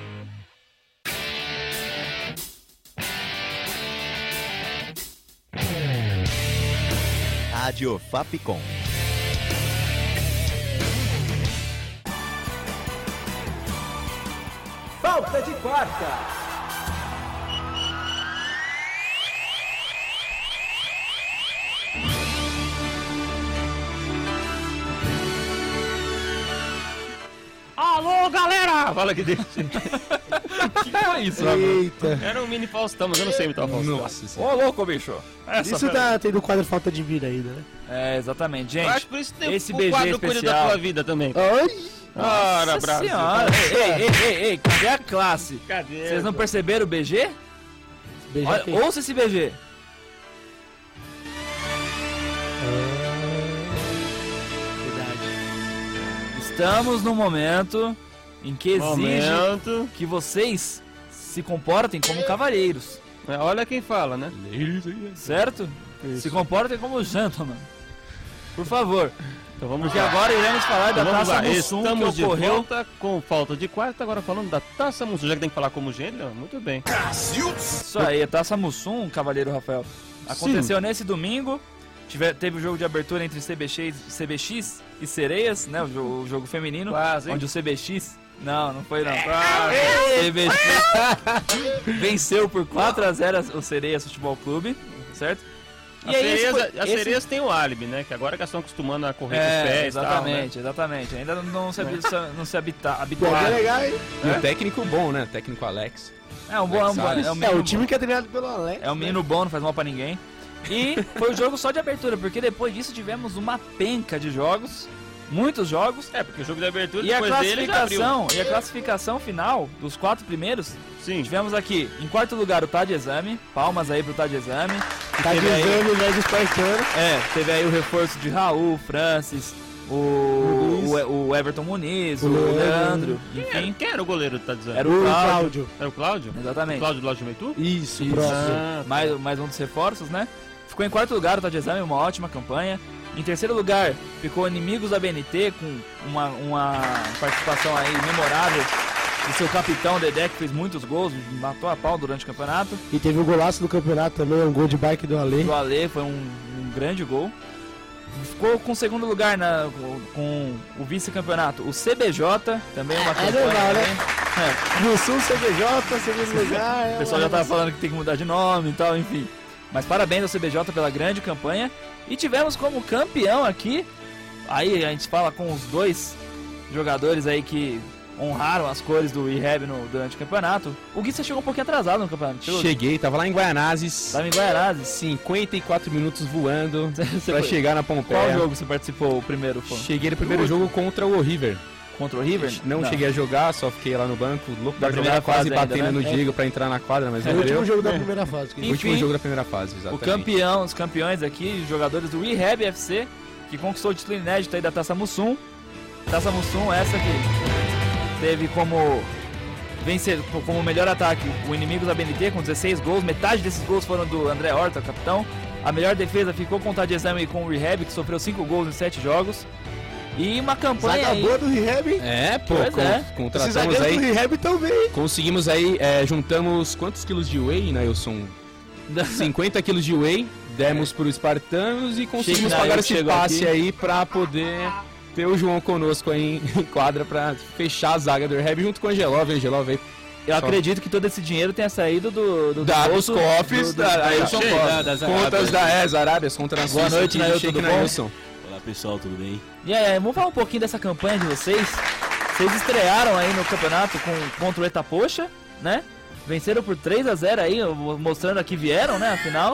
Rádio Fapcom. Falta de quarta. Alô, galera! Fala que deixa. Que foi isso, Eita. Era um mini Faustão, mas eu não sei imitar o Faustão. Nossa. Ô, louco, bicho. Isso tá tendo quadro falta de vida ainda, né? É, exatamente. Gente, Eu acho que por isso tem esse o BG quadro Cuida da especial. Tua Vida também. Oi? Ora, Nossa Brasil. senhora. Ei, cadê a classe? Cadê? Vocês não perceberam o BG? Olha, quem? ouça esse BG. Estamos num momento em que exige que vocês se comportem como cavalheiros. Olha quem fala, né? Certo? Se comportem como gentlemen. Por favor. Então vamos Porque lá. agora iremos falar da Então vamos Taça lá. Mussum Estamos que ocorreu. de volta com falta de quarta, agora falando da Taça Mussum. Já que tem que falar como gênero, muito bem. Isso aí, a Taça Mussum, Cavaleiro Rafael. Aconteceu nesse domingo. Teve o jogo de abertura entre CBX e Sereias, né? O jogo feminino. Quase, hein? Onde o CBX... Não foi não. CBX venceu por 4-0 o Sereias Futebol Clube, certo? E as Sereias tem o álibi, né? Que agora que elas estão acostumando a correr com os pés exatamente, e tal, né? exatamente. Ainda não se habituaram. É legal, hein? E o técnico bom, né? O técnico Alex. É um bom. É o time que é treinado pelo Alex. É um menino bom, não faz mal pra ninguém. E foi o jogo só de abertura, porque depois disso tivemos uma penca de jogos, muitos jogos. É, porque o jogo de abertura E a depois dele já abriu. classificação final dos 4 primeiros, Sim. tivemos aqui, em quarto lugar, o Tá de Exame. Palmas aí pro Tá de Exame. Tá de exame, né, de espartano. Teve aí o reforço de Raul, Francis, o Everton Muniz, o Leandro, enfim. Quem era o goleiro do Tá dizendo? Era o Cláudio. Era o Cláudio? Exatamente. O Cláudio do Lado de Meitu? Isso, Mais um dos reforços, né? Ficou em quarto lugar o Tá de Exame, uma ótima campanha. Em terceiro lugar, ficou Inimigos da BNT, com uma participação aí memorável do seu capitão Dedé, que fez muitos gols, matou a pau durante o campeonato. E teve um golaço do campeonato também, um gol de bike do Ale. Do Ale, foi um grande gol. Ficou com o segundo lugar com o vice-campeonato, o CBJ, também uma campanha. Normal, né? Mussum, CBJ, segundo lugar. O pessoal já tava falando que tem que mudar de nome e tal, enfim. Mas parabéns ao CBJ pela grande campanha. E tivemos como campeão aqui, aí a gente fala com os dois jogadores aí que honraram as cores do Rehab durante o campeonato. O Gui, você chegou um pouquinho atrasado no campeonato. Cheguei, tava lá em Guaianazes. Tava em Guaianazes. 54 minutos voando pra chegar na Pompeia. Qual jogo você participou o primeiro? Cheguei no primeiro jogo contra o River. Contra o River? Não cheguei a jogar, só fiquei lá no banco, louco pra primeira jogar, quase fase batendo ainda, né? no Diego pra entrar na quadra, mas É o não último deu. jogo da primeira fase. O último jogo da primeira fase, exatamente. Os campeões aqui, jogadores do Rehab FC, que conquistou o título inédito aí da Taça Mussum. Taça Mussum, essa que teve como melhor ataque o Inimigos da BNT, com 16 gols. Metade desses gols foram do André Horta, capitão. A melhor defesa ficou com o Tá de Exame e com o Rehab, que sofreu 5 gols em 7 jogos. E uma campanha Zaga aí... boa do Rehab. Contratamos aí. Do Rehab também. Conseguimos aí, juntamos quantos quilos de whey, Nailson? 50 quilos de whey, demos pro Espartanos e conseguimos pagar esse passe aí pra poder ter o João conosco aí em quadra pra fechar a zaga do Rehab junto com o Angelov. Angelov aí. Eu acredito que todo esse dinheiro tenha saído dos cofres da Ailson contas das Arábias, contra a Boa noite, Nailson, tudo bom? Olá pessoal, tudo bem? E aí, vamos falar um pouquinho dessa campanha de vocês. Vocês estrearam aí no campeonato contra o Etapoxa, né? Venceram por 3-0 aí, mostrando a que vieram, né, afinal.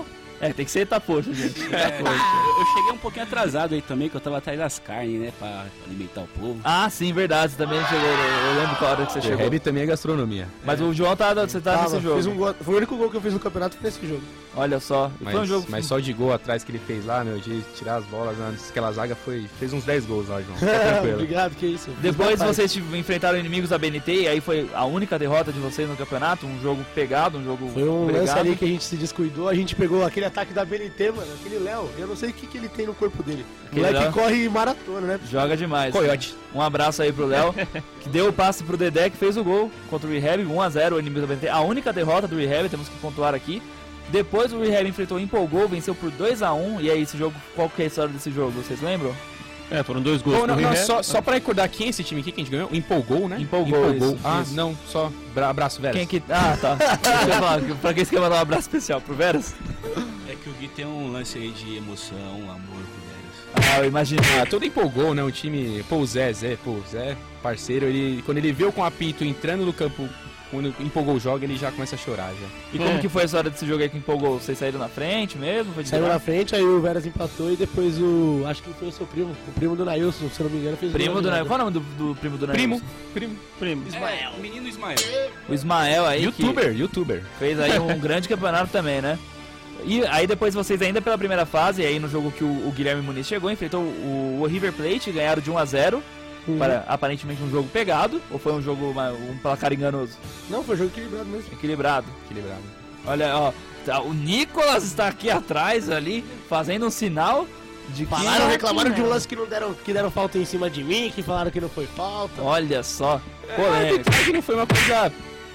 Tem que ser Itapoxa, gente. Eu cheguei um pouquinho atrasado aí também, que eu tava atrás das carnes, né? Pra alimentar o povo. Ah, sim, verdade. Você também chegou. Eu lembro qual hora que você chegou. Rehab também é gastronomia. Mas o João você tá nesse jogo. Fiz um gol, foi o único gol que eu fiz no campeonato nesse jogo. Olha só. Mas, foi um jogo... mas só de gol atrás que ele fez lá, meu, de tirar as bolas antes, aquela zaga fez uns 10 gols lá, João. Tá tranquilo. Obrigado, que isso. Depois vocês enfrentaram inimigos da BNT e aí foi a única derrota de vocês no campeonato, um jogo pegado, um jogo Foi um brigado. lance ali que a gente se descuidou, a gente pegou aquele ataque da BNT, mano, aquele Léo, eu não sei o que ele tem no corpo dele. O moleque Léo corre maratona, né? Joga demais. Coyote. Um abraço aí pro Léo, que deu o passe pro Dedé, que fez o gol contra o Rehab, 1-0, o inimigo da BNT. A única derrota do Rehab, temos que pontuar aqui. Depois o Rehab enfrentou o Empolgou, venceu por 2-1. E aí, esse jogo, qual que é a história desse jogo? Vocês lembram? Foram 2 gols. Só pra recordar quem é esse time aqui que a gente ganhou? Empolgou, né? Empolgou. Isso. Não, só abraço, Veras. Tá. Pra quem você quer mandar um abraço especial? Pro Veras? É que o Gui tem um lance aí de emoção, amor pro Veras. Eu imagino. Todo empolgou, né? O time. O Zé, parceiro, quando ele viu com o apito entrando no campo, quando empolgou o jogo, ele já começa a chorar já. E como que foi a história desse jogo aí que empolgou? Vocês saíram na frente mesmo? Saíram na frente, aí o Veras empatou e depois acho que foi o seu primo, o primo do Nailson, se eu não me engano, fez o primo do Nailson. Qual é o nome do primo do Nailson? Primo. Ismael, o menino Ismael. O Ismael aí. Youtuber. Fez aí um grande campeonato também, né? E aí depois vocês ainda pela primeira fase, aí no jogo que o Guilherme Muniz chegou, enfrentou o River Plate, ganharam de 1-0. Para aparentemente um jogo pegado, ou foi um jogo, um placar enganoso? Não, foi um jogo equilibrado mesmo. Equilibrado. Olha, ó, o Nicolas está aqui atrás ali, fazendo um sinal de que... Reclamaram de um lance que deram falta em cima de mim, que falaram que não foi falta. Olha só, polêmica. Que não foi uma coisa...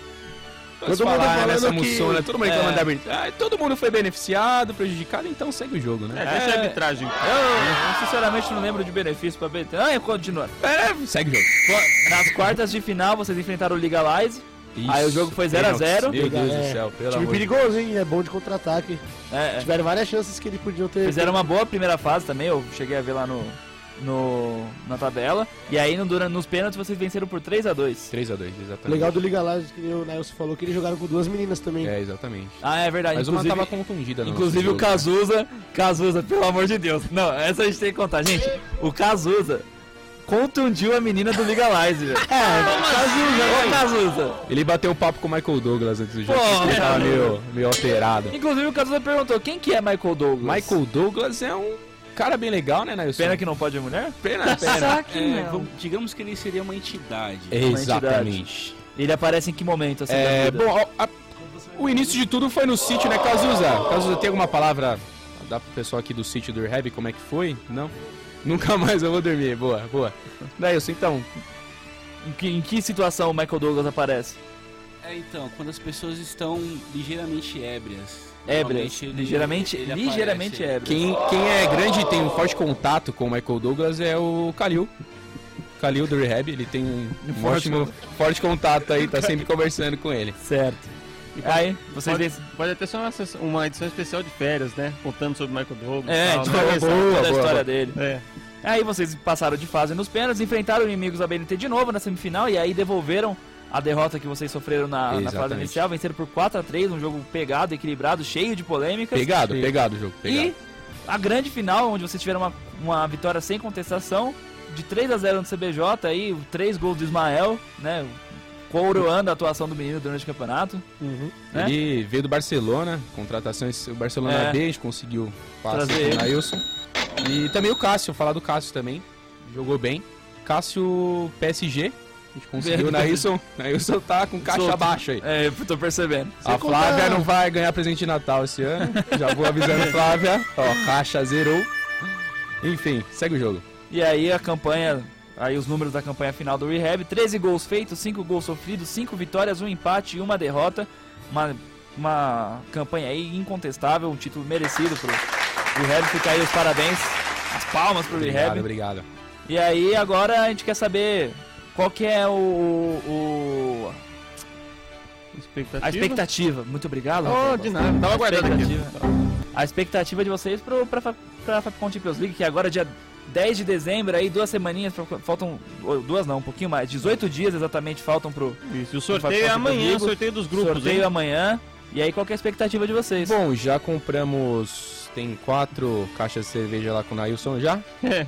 Todo mundo falando moção, né? Todo mundo reclamando da arbitragem. Todo mundo foi beneficiado, prejudicado, então segue o jogo, né? Deixa a arbitragem. Eu sinceramente não lembro de benefício pra BT. Continua. Segue o jogo. Nas quartas de final, vocês enfrentaram o Legalize. Isso. Aí o jogo foi 0-0. Meu Deus do céu, pelo time amor perigoso, hein? É bom de contra-ataque. Tiveram várias chances que eles podiam ter. Fizeram uma boa primeira fase também, eu cheguei a ver lá na tabela. E aí nos pênaltis vocês venceram por 3-2. 3-2, exatamente. O legal do Liga Lages, que o Nelson falou, que eles jogaram com 2 meninas também. Exatamente. É verdade. Mas uma tava contundida. Inclusive o Cazuza, pelo amor de Deus. Não, essa a gente tem que contar. Gente, o Cazuza contundiu a menina do Liga Lages, velho. Cazuza. Ele bateu um papo com o Michael Douglas antes do jogo. Ele tava meio alterado. Inclusive o Cazuza perguntou, quem que é Michael Douglas? Michael Douglas é um cara bem legal, né, Nelson? Pena que não pode mulher? Pena. Digamos que ele seria uma entidade. Exatamente. Ele aparece em que momento? Assim, o início de tudo foi no sítio, né, Cazuza? Cazuza, tem alguma palavra da pessoa aqui do sítio do Rehab, como é que foi? Não? Nunca mais eu vou dormir. Boa. Nelson, então... Em que situação o Michael Douglas aparece? Então, quando as pessoas estão ligeiramente ébrias. Ligeiramente ébrias. Quem é grande e tem um forte contato com o Michael Douglas é o Kalil do Rehab. Ele tem um forte contato aí, tá sempre conversando com ele. Certo. Aí, vocês pode até ser uma edição especial de férias, né? Contando sobre o Michael Douglas. Toda a história dele. Aí vocês passaram de fase nos pênaltis, enfrentaram inimigos da BNT de novo na semifinal e aí devolveram a derrota que vocês sofreram na fase inicial, venceram por 4-3, um jogo pegado, equilibrado, cheio de polêmicas. Pegado o jogo. E a grande final, onde vocês tiveram uma vitória sem contestação, de 3-0 no CBJ, aí 3 gols do Ismael, né? Coroando a atuação do menino durante o campeonato. Né? Ele veio do Barcelona, contratações, o Barcelona B, a gente conseguiu trazer o Nailson. E também o Cássio, falar do Cássio também, jogou bem. Cássio PSG, a gente conseguiu o Nailson tá com caixa baixa aí. Tô percebendo. A Flávia não vai ganhar presente de Natal esse ano, já vou avisando Flávia. Caixa zerou. Enfim, segue o jogo. E aí a campanha... Aí os números da campanha final do Rehab, 13 gols feitos, 5 gols sofridos, 5 vitórias, 1 empate e 1 derrota. Uma campanha aí incontestável, um título merecido pro Rehab. Fica aí os parabéns, as palmas pro Rehab. Obrigado. E aí agora a gente quer saber qual que é a expectativa. Muito obrigado. De nada, tava aguardando aqui. A expectativa de vocês pra Fapcon Champions League, que agora dia 10 de dezembro, aí 2 semaninhas, faltam, 2 não, um pouquinho mais, 18 dias exatamente faltam pro... Isso, o sorteio é amanhã, o sorteio dos grupos. Sorteio amanhã, E aí, qual que é a expectativa de vocês? Bom, já compramos... Tem 4 caixas de cerveja lá com o Nailson já.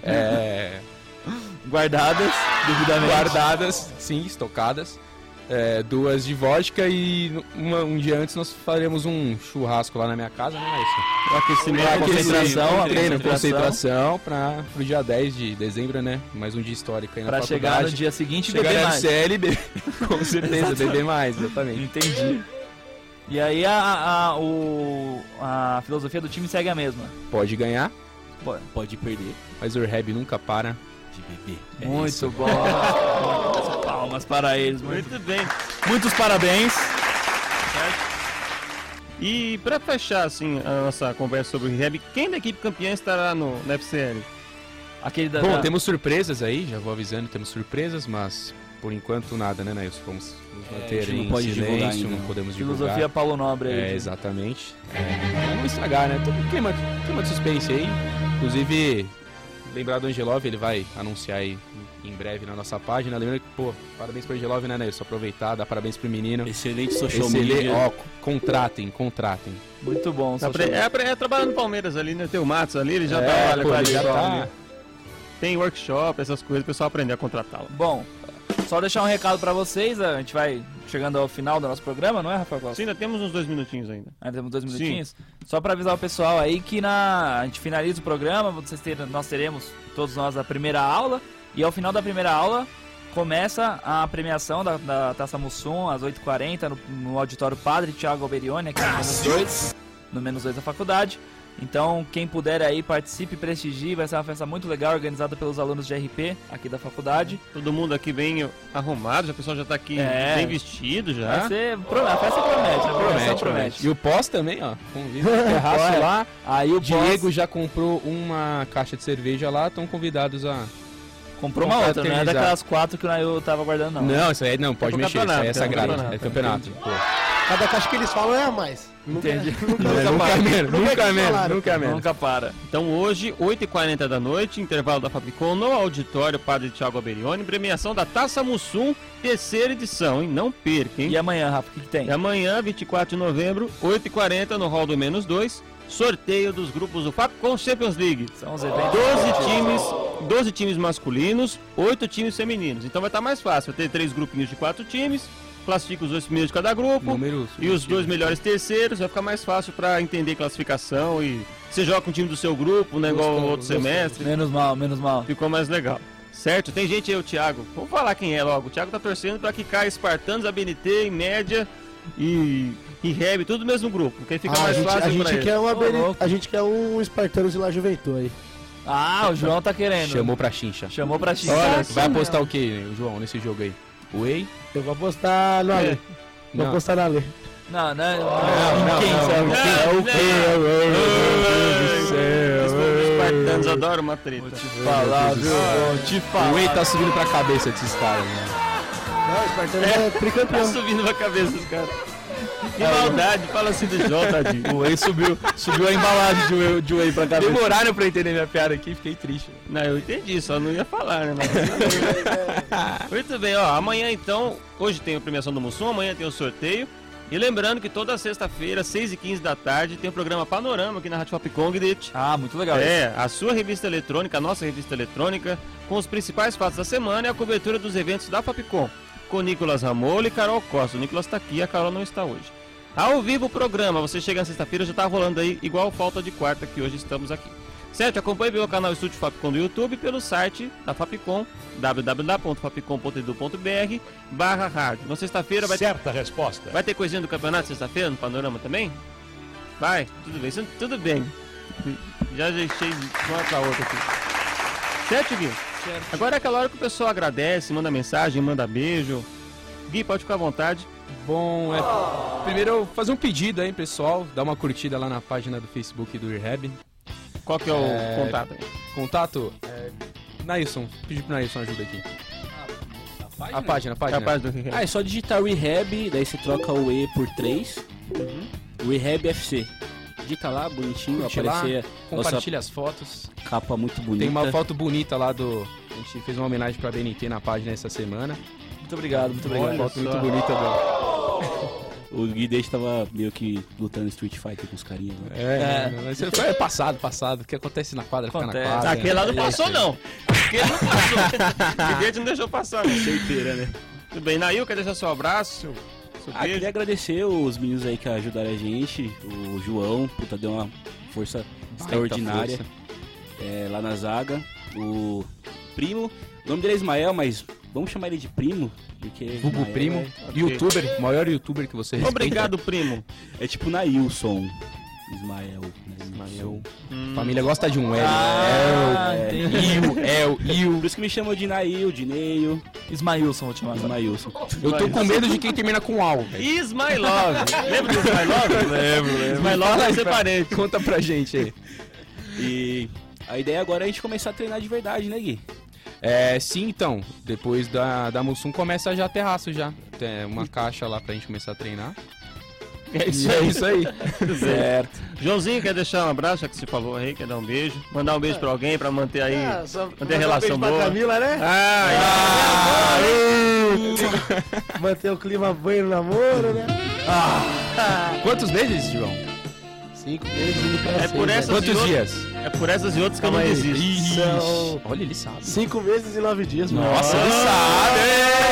Guardadas, devidamente. Guardadas, sim, estocadas. 2 de vodka e um dia antes nós faremos um churrasco lá na minha casa, né, Nailson? Aquecimento, concentração para o dia 10 de dezembro, né? Mais um dia histórico aí na faculdade. Pra chegar no dia seguinte e beber mais. CLB, com certeza, beber mais, exatamente. Entendi. E aí a filosofia do time segue a mesma. Pode ganhar, pode perder, mas o Rehab nunca para de beber. Muito bom. Palmas para eles. Muito bem. Muitos parabéns. E para fechar assim a nossa conversa sobre o Rehab, quem da equipe campeã estará na FCL? Bom, temos surpresas aí, já vou avisando, temos surpresas, mas por enquanto nada, né, Nailson? Vamos nos manter em silêncio, não podemos divulgar. Filosofia Paulo Nobre aí. Exatamente. Vamos estragar, né? Todo clima de suspense aí. Inclusive, lembrar do Angelov, ele vai anunciar aí em breve na nossa página. Lembrando que, parabéns pro Angelov, né, Nailson? Aproveitar, dar parabéns pro menino. Excelente social media. Contratem. Muito bom. Trabalhar no Palmeiras ali, né? Tem o Matos ali, ele já trabalha com a gente. Tem workshop, essas coisas, o pessoal aprender a contratá-lo. Bom, só deixar um recado pra vocês, a gente vai chegando ao final do nosso programa, não é, Rafael Costa? Sim, ainda temos uns 2 minutinhos ainda. Ainda temos 2 minutinhos? Sim. Só pra avisar o pessoal aí que a gente finaliza o programa, nós teremos, todos nós, a primeira aula, e ao final da primeira aula começa a premiação da Taça Mussum, às 8h40, no auditório Padre Thiago Alberione, aqui no menos 2 da faculdade. Então, quem puder aí, participe, prestigie, vai ser uma festa muito legal, organizada pelos alunos de RP aqui da faculdade. Todo mundo aqui bem arrumado, o pessoal já tá aqui bem vestido já. A festa promete. E o pós também, ó, convida o terraço lá. Aí o Diego já comprou uma caixa de cerveja lá, estão convidados a... Comprou uma outra, não é daquelas 4 que eu tava guardando, não. Não, isso aí não, pode mexer, isso aí é sagrado, é campeonato. Cada caixa que eles falam é a mais. Entendi. Nunca para. Então hoje, 8h40 da noite, intervalo da Fapicom, no auditório Padre Thiago Alberione, premiação da Taça Mussum, terceira edição, hein? Não perca, hein? E amanhã, Rafa, o que tem? E amanhã, 24 de novembro, 8h40, no hall do menos 2, sorteio dos grupos do Fapicom Champions League. São os eventos 12 times masculinos, 8 times femininos. Então vai estar mais fácil, vai ter 3 grupinhos de 4 times, classifica os 2 primeiros de cada grupo e os 2 melhores terceiros, vai ficar mais fácil para entender classificação e você joga com o time do seu grupo, né, igual o outro semestre. Menos mal. Ficou mais legal. Certo? Tem gente aí, o Thiago. Vamos falar quem é logo. O Thiago tá torcendo para que caia Espartanos, ABNT, em média e Rehab, tudo no mesmo grupo, porque fica mais fácil a gente quer um Espartanos e La Juventude aí. O João tá querendo. Chamou pra chincha. Olha, vai apostar o que, João, nesse jogo aí? Whey? Eu vou apostar no Ale. Vou apostar na Ale. Não. É o quê? Os espartanos adoram uma treta. Vou te falar, viu? O Whey tá subindo pra cabeça desses caras, né? Não, o Espartano é tricampeão. Tá subindo pra cabeça dos caras. Que maldade, fala assim do João, tadinho. O Whey subiu a embalagem de Whey pra cabeça. Demoraram pra entender minha piada aqui, fiquei triste. Não, eu entendi, só não ia falar, né? Muito bem, amanhã então, hoje tem a premiação do Mussum, amanhã tem o sorteio. E lembrando que toda sexta-feira, 6h15 da tarde, tem o programa Panorama aqui na Rádio Fapicom, Guidete. Muito legal isso. A sua revista eletrônica, a nossa revista eletrônica, com os principais fatos da semana e a cobertura dos eventos da Fapicom. Com Nicolas Ramolo e Carol Costa. O Nicolas está aqui, a Carol não está hoje. Ao vivo o programa, você chega na sexta-feira, já está rolando aí igual falta de quarta que hoje estamos aqui. Certo? Acompanhe pelo canal Estúdio Fapicom do YouTube e pelo site da Fapicom, www.fapicom.edu.br/rádio. Na sexta-feira vai resposta. Vai ter coisinha do campeonato sexta-feira no Panorama também? Vai, tudo bem. Já deixei de uma pra outra aqui. Certo, Gui? Certo. Agora é aquela hora que o pessoal agradece, manda mensagem, manda beijo. Gui, pode ficar à vontade. Bom, primeiro fazer um pedido aí, pessoal. Dá uma curtida lá na página do Facebook do Rehab. Qual que é o contato aí? Contato? Nailson, pedi pro Nailson ajuda aqui. A página. É a página do Rehab. É só digitar Rehab, daí você troca o E por 3. Rehab FC. Digita lá, bonitinho, aparecer. Compartilha as fotos. Capa muito bonita. Tem uma foto bonita lá do... A gente fez uma homenagem pra BNT na página essa semana. Muito obrigado. Uma foto muito bonita O Guidete tava meio que lutando Street Fighter com os carinhas. Né? Mas é passado. O que acontece na quadra fica na quadra. Aquele lá não passou, não. Aquele não passou. O Guidete não deixou passar, não. Certeira, né? Tudo bem, Nail, quer deixar seu abraço? Queria agradecer os meninos aí que ajudaram a gente. O João, puta, deu uma força extraordinária lá na zaga. O Primo, o nome dele é Ismael, mas vamos chamar ele de Primo. Porque Hugo Primo, youtuber, o maior youtuber que você respeita. Obrigado, Primo. É tipo Nailson. Ismael. Família gosta de um L. Por isso que me chamam de Nail, de Neio. Ismailson, vou te chamar. Ismailson. Eu tô com medo de quem termina com Al. Ismailov. Lembra do Ismailov? Lembro. Ismailov vai ser parente. Conta pra gente aí. E a ideia agora é a gente começar a treinar de verdade, né, Gui? Sim, então. Depois da Mussum começa já terraço já. Tem uma caixa lá pra gente começar a treinar. É isso aí. Certo. Joãozinho, quer deixar um abraço, já que você falou aí, quer dar um beijo? Mandar um beijo pra alguém, pra manter aí, manter a relação boa. Pra Camila, né? Manter o clima bem no namoro, né? Quantos meses, João? 5 meses e por essas Quantos dias? É por essas e outras que eu não desisto. Olha, ele sabe. 5 meses e 9 dias. Nossa, ele sabe!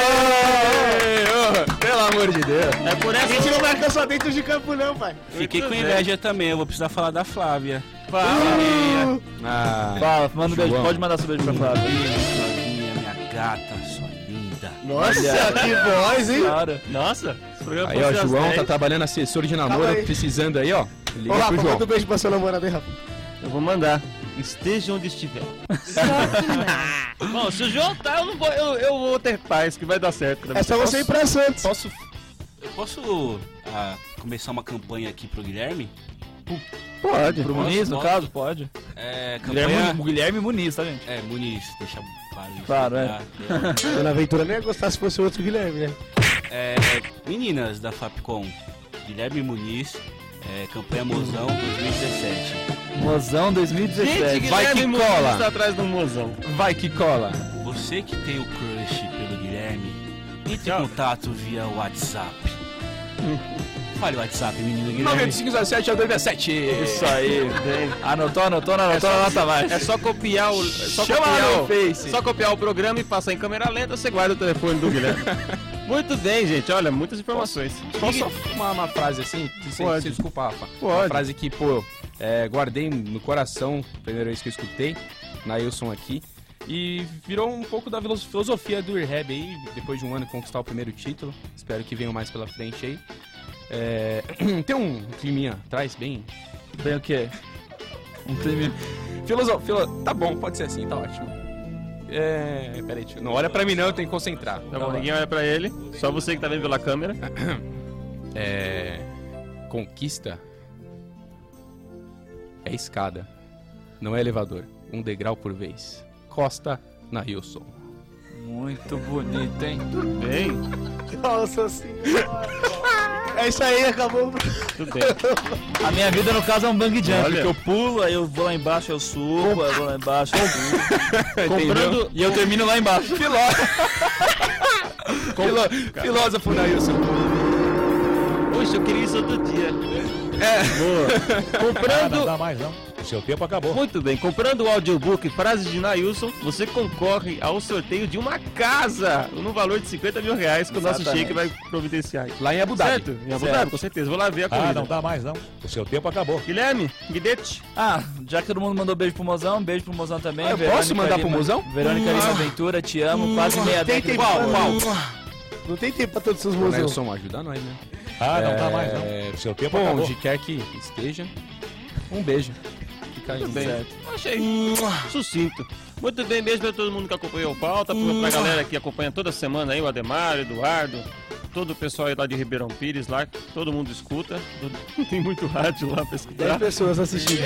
Pelo amor de Deus. É por essa... A gente não marca só dentro de campo não, pai. Fiquei com inveja também, eu vou precisar falar da Flávia. Fala, manda um beijo, pode mandar seu beijo pra Flávia. Flavinha, minha gata, sua linda. Nossa, que voz, hein? Cara. Nossa. Aí, ó, João tá trabalhando assessor de namoro, precisando aí, ó. Liga pro Rafa, manda um beijo pra sua namorada aí, Rafa. Eu vou mandar. Esteja onde estiver. Bom, se o João tá, eu vou ter paz, que vai dar certo. É só você ir pra Santos. Eu posso começar uma campanha aqui pro Guilherme? Pode. Pro Muniz, no caso, pode. Campanha... Guilherme Muniz, tá, gente? Muniz, deixa claro isso. Claro, Dona Aventura nem ia gostar se fosse outro Guilherme, né? Meninas da Fapcom, Guilherme Muniz, campanha Mozão 2017. Mozão 2017. Gente, vai que cola. Tá atrás do Mozão. Vai que cola. Você que tem o crush pelo Guilherme, entre em contato via WhatsApp. Fale o WhatsApp, menino Guilherme. 9517 Isso aí. Anotou, anota mais. É só copiar o... Só copiar o programa e passar em câmera lenta, você guarda o telefone do Guilherme. Muito bem, gente. Olha, muitas informações. Posso só uma frase assim? Se desculpa, Rafa. Pode. Uma frase que, guardei no coração, primeira vez que eu escutei, Nailson aqui. E virou um pouco da filosofia do Rehab aí, depois de um ano conquistar o primeiro título. Espero que venham mais pela frente aí. Tem um climinha atrás, bem... Bem o quê? Um climinha... Tá bom, pode ser assim, tá ótimo. Peraí, não olha pra mim não, eu tenho que concentrar. Tá bom, ninguém olha pra ele, só você que tá vendo pela câmera. Conquista é escada, não é elevador. Um degrau por vez. Costa Nailson. Muito bonito, hein? Bem. Nossa senhora. É isso aí, acabou. Tudo bem. A minha vida, no caso, é um bang jump. Olha. Que eu pulo, aí eu vou lá embaixo, eu subo, aí eu vou lá embaixo, eu subo. Comprando, e eu termino lá embaixo. Filósofo Nailson. Puxa, eu queria isso outro dia. Boa. Comprando... Não dá mais não. O seu tempo acabou. Muito bem, comprando o audiobook Frases de Nailson, você concorre ao sorteio de uma casa no valor de R$50 mil que o nosso Sheik vai providenciar. Lá em Abu Dhabi. Certo? Em Abu Dhabi, com certeza. Vou lá ver a corrida. Não dá mais não. O seu tempo acabou. Guilherme, Guidete. Já que todo mundo mandou beijo pro Mozão, beijo pro Mozão também. Eu posso mandar pro Mozão? Verônica Lima Aventura, te amo, quase meia década. Não tem tempo pra todos os seus Mozão. Nailson, ajuda nós, né? Não dá mais não. O seu tempo acabou. Onde quer que esteja, um beijo. Muito bem. Certo. Achei sucinto. Muito bem, beijo pra todo mundo que acompanhou o Pauta, pra galera que acompanha toda semana aí, o Ademar, o Eduardo, todo o pessoal aí lá de Ribeirão Pires, lá, todo mundo escuta. Tem muito rádio lá pra escutar. 10 pessoas assistindo.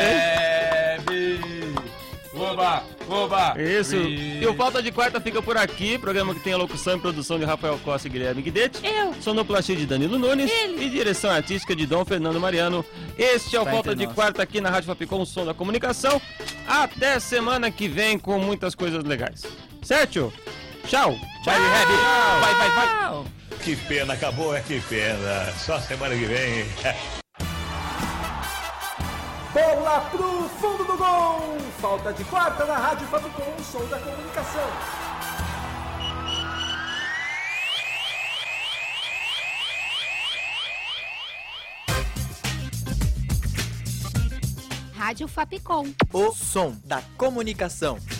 Oba! Isso. E o Pauta de Quarta fica por aqui. Programa que tem a locução e produção de Rafael Costa e Guilherme Guidete. Sonoplastia de Danilo Nunes. E direção artística de Dom Fernando Mariano. Este é o Pauta de Quarta aqui na Rádio Fapcom, o som da comunicação. Até semana que vem com muitas coisas legais. Certo? Tchau. Vai, vai. Que pena, acabou, que pena. Só semana que vem. Bola pro fundo do gol! Falta de quarta na Rádio Fapcom, o som da comunicação. Rádio Fapcom. O som da comunicação.